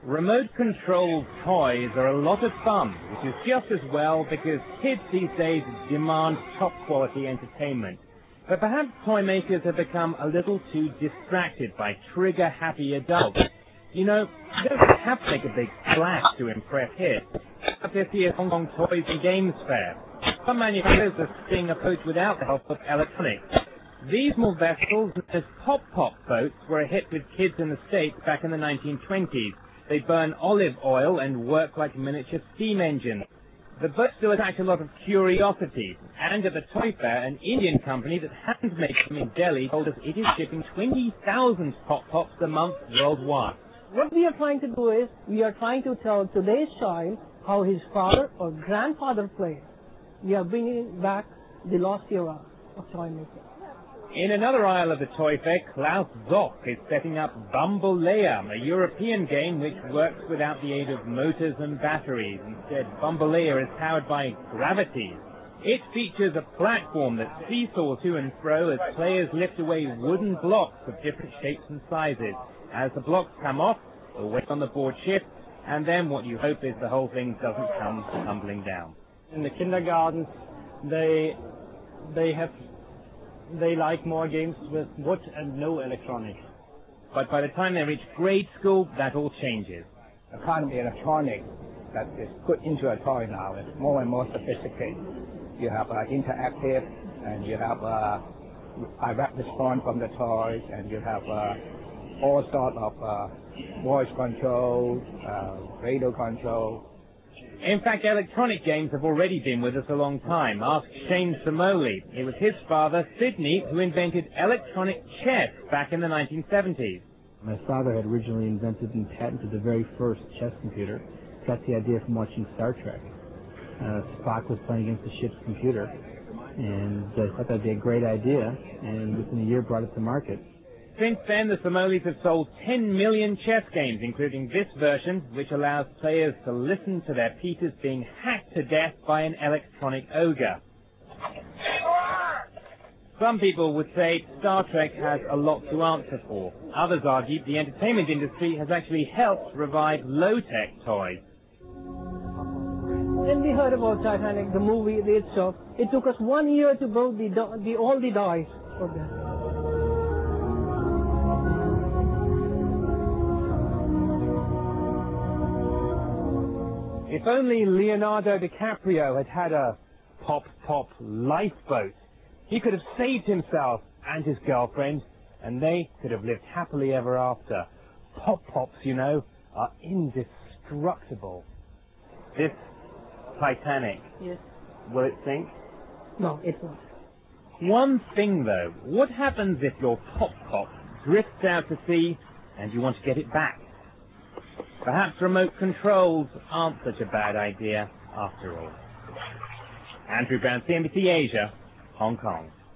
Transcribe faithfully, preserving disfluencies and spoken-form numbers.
Remote-controlled toys are a lot of fun, which is just as well because kids these days demand top-quality entertainment. But perhaps toy makers have become a little too distracted by trigger-happy adults. You know, you don't have to make a big splash to impress kids. Up this year's Hong Kong Toys and Games Fair, some manufacturers are seeing approach without the help of electronics. These small vessels, known as pop-pop boats, were a hit with kids in the States back in the nineteen twenties. They burn olive oil and work like miniature steam engines. The boats still attract a lot of curiosity, and at the Toy Fair, an Indian company that hand-makes them in Delhi told us it is shipping twenty thousand pop-pops a month worldwide. What we are trying to do is, we are trying to tell today's child how his father or grandfather played. We are bringing back the lost era of toy making. In another aisle of the Toy Fair, Klaus Zoch is setting up Bambolea, a European game which works without the aid of motors and batteries. Instead, Bambolea is powered by gravity. It features a platform that seesaws to and fro as players lift away wooden blocks of different shapes and sizes. As the blocks come off, the weight on the board shifts, and then what you hope is the whole thing doesn't come tumbling down. In the kindergarten, they they have they like more games with wood and no electronics. But by the time they reach grade school, that all changes. The kind of electronics that is put into a toy now is more and more sophisticated. You have uh, interactive, and you have uh, direct response from the toys, and you have uh, all sorts of uh, voice control, uh, radio control. In fact, electronic games have already been with us a long time. Ask Shane Samoli. It was his father, Sidney, who invented electronic chess back in the nineteen seventies. My father had originally invented and patented the very first chess computer. Got the idea from watching Star Trek. Uh, Spock was playing against the ship's computer, and I thought that'd be a great idea, and within a year brought it to market. Since then, the Samolis have sold ten million chess games, including this version, which allows players to listen to their pieces being hacked to death by an electronic ogre. Some people would say Star Trek has a lot to answer for. Others argue the entertainment industry has actually helped revive low-tech toys. When we heard about Titanic, the movie itself, it took us one year to build the, the all the dice for that. If only Leonardo DiCaprio had had a pop-pop lifeboat, he could have saved himself and his girlfriend, and they could have lived happily ever after. Pop-pops, you know, are indestructible. This Titanic, yes. Will it sink? No, it won't. One thing, though, what happens if your pop-pop drifts out to sea and you want to get it back? Perhaps remote controls aren't such a bad idea after all. Andrew Brown, C N B C Asia, Hong Kong.